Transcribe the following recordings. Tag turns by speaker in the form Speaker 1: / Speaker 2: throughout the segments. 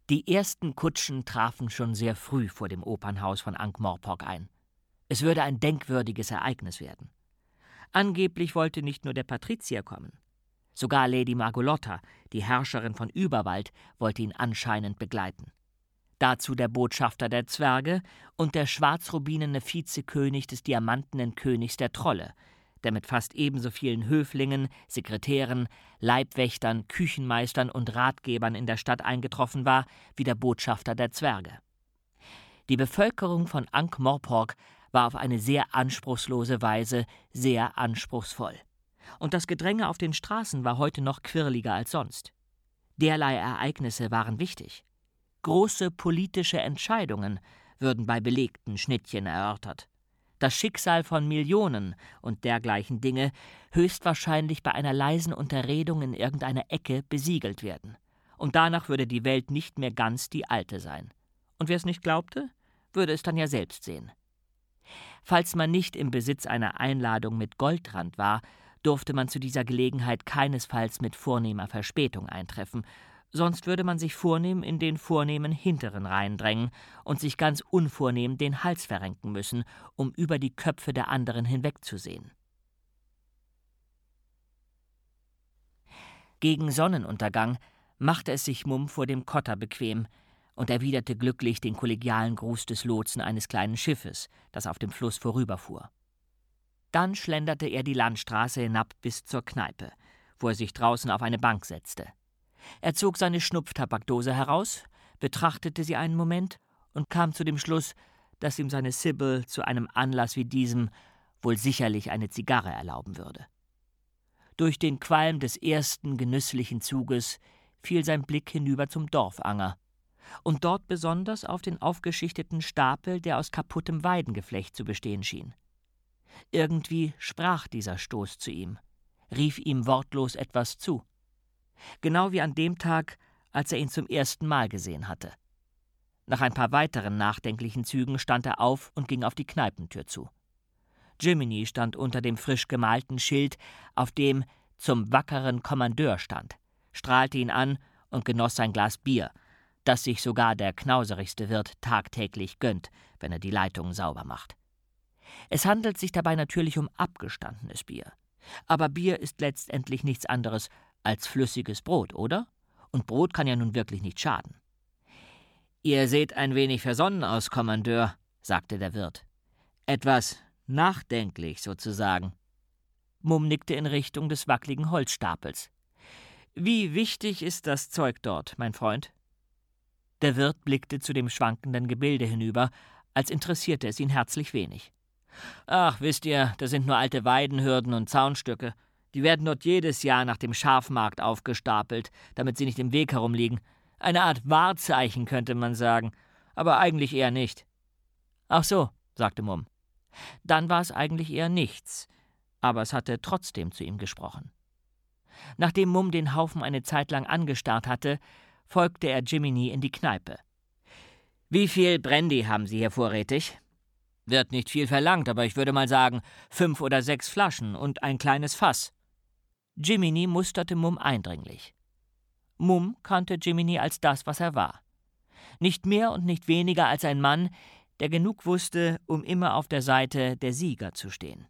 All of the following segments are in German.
Speaker 1: Die ersten Kutschen trafen schon sehr früh vor dem Opernhaus von Ankh-Morpork ein. Es würde ein denkwürdiges Ereignis werden. Angeblich wollte nicht nur der Patrizier kommen. Sogar Lady Margolotta, die Herrscherin von Überwald, wollte ihn anscheinend begleiten. Dazu der Botschafter der Zwerge und der schwarzrubinene Vizekönig des diamantenen Königs der Trolle, der mit fast ebenso vielen Höflingen, Sekretären, Leibwächtern, Küchenmeistern und Ratgebern in der Stadt eingetroffen war, wie der Botschafter der Zwerge. Die Bevölkerung von Ankh-Morpork war auf eine sehr anspruchslose Weise sehr anspruchsvoll. Und das Gedränge auf den Straßen war heute noch quirliger als sonst. Derlei Ereignisse waren wichtig. Große politische Entscheidungen würden bei belegten Schnittchen erörtert. Das Schicksal von Millionen und dergleichen Dinge höchstwahrscheinlich bei einer leisen Unterredung in irgendeiner Ecke besiegelt werden. Und danach würde die Welt nicht mehr ganz die alte sein. Und wer es nicht glaubte, würde es dann ja selbst sehen. Falls man nicht im Besitz einer Einladung mit Goldrand war, durfte man zu dieser Gelegenheit keinesfalls mit vornehmer Verspätung eintreffen, sonst würde man sich vornehm in den vornehmen hinteren Reihen drängen und sich ganz unvornehm den Hals verrenken müssen, um über die Köpfe der anderen hinwegzusehen. Gegen Sonnenuntergang machte es sich Mumm vor dem Kotter bequem und erwiderte glücklich den kollegialen Gruß des Lotsen eines kleinen Schiffes, das auf dem Fluss vorüberfuhr. Dann schlenderte er die Landstraße hinab bis zur Kneipe, wo er sich draußen auf eine Bank setzte. Er zog seine Schnupftabakdose heraus, betrachtete sie einen Moment und kam zu dem Schluss, dass ihm seine Sibyl zu einem Anlass wie diesem wohl sicherlich eine Zigarre erlauben würde. Durch den Qualm des ersten genüsslichen Zuges fiel sein Blick hinüber zum Dorfanger und dort besonders auf den aufgeschichteten Stapel, der aus kaputtem Weidengeflecht zu bestehen schien. Irgendwie sprach dieser Stoß zu ihm, rief ihm wortlos etwas zu. Genau wie an dem Tag, als er ihn zum ersten Mal gesehen hatte. Nach ein paar weiteren nachdenklichen Zügen stand er auf und ging auf die Kneipentür zu. Jiminy stand unter dem frisch gemalten Schild, auf dem »Zum wackeren Kommandeur« stand, strahlte ihn an und genoss sein Glas Bier, das sich sogar der knauserigste Wirt tagtäglich gönnt, wenn er die Leitungen sauber macht. Es handelt sich dabei natürlich um abgestandenes Bier. Aber Bier ist letztendlich nichts anderes als flüssiges Brot, oder? Und Brot kann ja nun wirklich nicht schaden. »Ihr seht ein wenig versonnen aus, Kommandeur«, sagte der Wirt. »Etwas nachdenklich sozusagen.« Mumm nickte in Richtung des wackeligen Holzstapels. »Wie wichtig ist das Zeug dort, mein Freund?« Der Wirt blickte zu dem schwankenden Gebilde hinüber, als interessierte es ihn herzlich wenig. »Ach, wisst ihr, das sind nur alte Weidenhürden und Zaunstücke. Die werden dort jedes Jahr nach dem Schafmarkt aufgestapelt, damit sie nicht im Weg herumliegen. Eine Art Wahrzeichen, könnte man sagen, aber eigentlich eher nicht.« »Ach so«, sagte Mumm. Dann war es eigentlich eher nichts, aber es hatte trotzdem zu ihm gesprochen. Nachdem Mumm den Haufen eine Zeit lang angestarrt hatte, folgte er Jiminy in die Kneipe. »Wie viel Brandy haben Sie hier vorrätig?« »Wird nicht viel verlangt, aber ich würde mal sagen 5 oder 6 Flaschen und ein kleines Fass.« Jiminy musterte Mumm eindringlich. Mumm kannte Jiminy als das, was er war. Nicht mehr und nicht weniger als ein Mann, der genug wusste, um immer auf der Seite der Sieger zu stehen.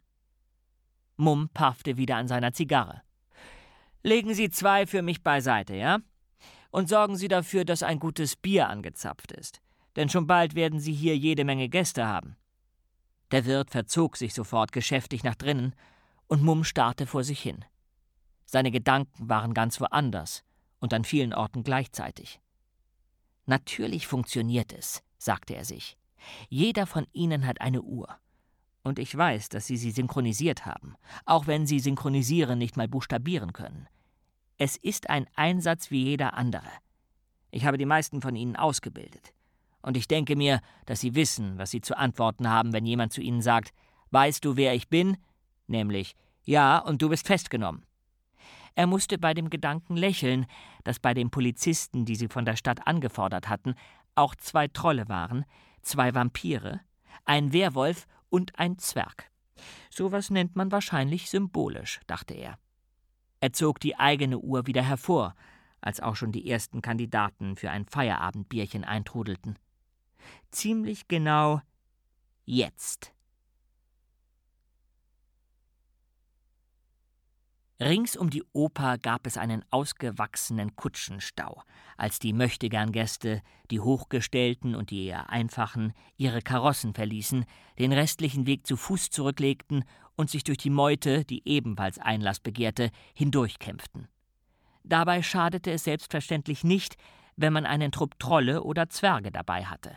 Speaker 1: Mumm paffte wieder an seiner Zigarre. »Legen Sie 2 für mich beiseite, ja? Und sorgen Sie dafür, dass ein gutes Bier angezapft ist, denn schon bald werden Sie hier jede Menge Gäste haben.« Der Wirt verzog sich sofort geschäftig nach drinnen, und Mumm starrte vor sich hin. Seine Gedanken waren ganz woanders und an vielen Orten gleichzeitig. »Natürlich funktioniert es«, sagte er sich. »Jeder von Ihnen hat eine Uhr. Und ich weiß, dass Sie sie synchronisiert haben, auch wenn Sie synchronisieren nicht mal buchstabieren können. Es ist ein Einsatz wie jeder andere. Ich habe die meisten von Ihnen ausgebildet. Und ich denke mir, dass Sie wissen, was Sie zu antworten haben, wenn jemand zu Ihnen sagt, »Weißt du, wer ich bin?« Nämlich, »Ja, und du bist festgenommen.« Er musste bei dem Gedanken lächeln, dass bei den Polizisten, die sie von der Stadt angefordert hatten, auch 2 Trolle waren, 2 Vampire, ein Werwolf und ein Zwerg. Sowas nennt man wahrscheinlich symbolisch, dachte er. Er zog die eigene Uhr wieder hervor, als auch schon die ersten Kandidaten für ein Feierabendbierchen eintrudelten. Ziemlich genau jetzt. Rings um die Oper gab es einen ausgewachsenen Kutschenstau, als die Möchtegern-Gäste, die Hochgestellten und die eher Einfachen, ihre Karossen verließen, den restlichen Weg zu Fuß zurücklegten und sich durch die Meute, die ebenfalls Einlass begehrte, hindurchkämpften. Dabei schadete es selbstverständlich nicht, wenn man einen Trupp Trolle oder Zwerge dabei hatte.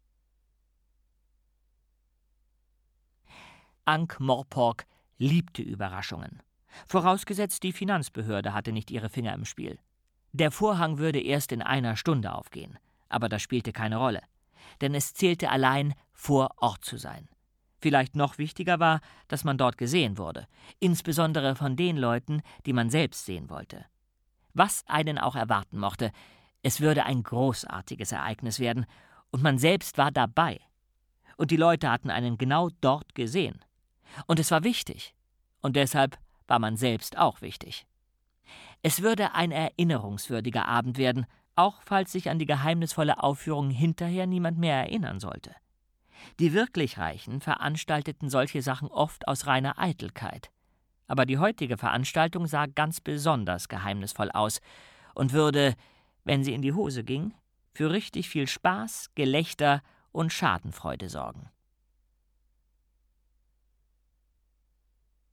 Speaker 1: Ankh-Morpork liebte Überraschungen. Vorausgesetzt, die Finanzbehörde hatte nicht ihre Finger im Spiel. Der Vorhang würde erst in einer Stunde aufgehen, aber das spielte keine Rolle. Denn es zählte allein, vor Ort zu sein. Vielleicht noch wichtiger war, dass man dort gesehen wurde, insbesondere von den Leuten, die man selbst sehen wollte. Was einen auch erwarten mochte, es würde ein großartiges Ereignis werden, und man selbst war dabei. Und die Leute hatten einen genau dort gesehen. Und es war wichtig. Und deshalb war man selbst auch wichtig. Es würde ein erinnerungswürdiger Abend werden, auch falls sich an die geheimnisvolle Aufführung hinterher niemand mehr erinnern sollte. Die wirklich Reichen veranstalteten solche Sachen oft aus reiner Eitelkeit. Aber die heutige Veranstaltung sah ganz besonders geheimnisvoll aus und würde, wenn sie in die Hose ging, für richtig viel Spaß, Gelächter und Schadenfreude sorgen.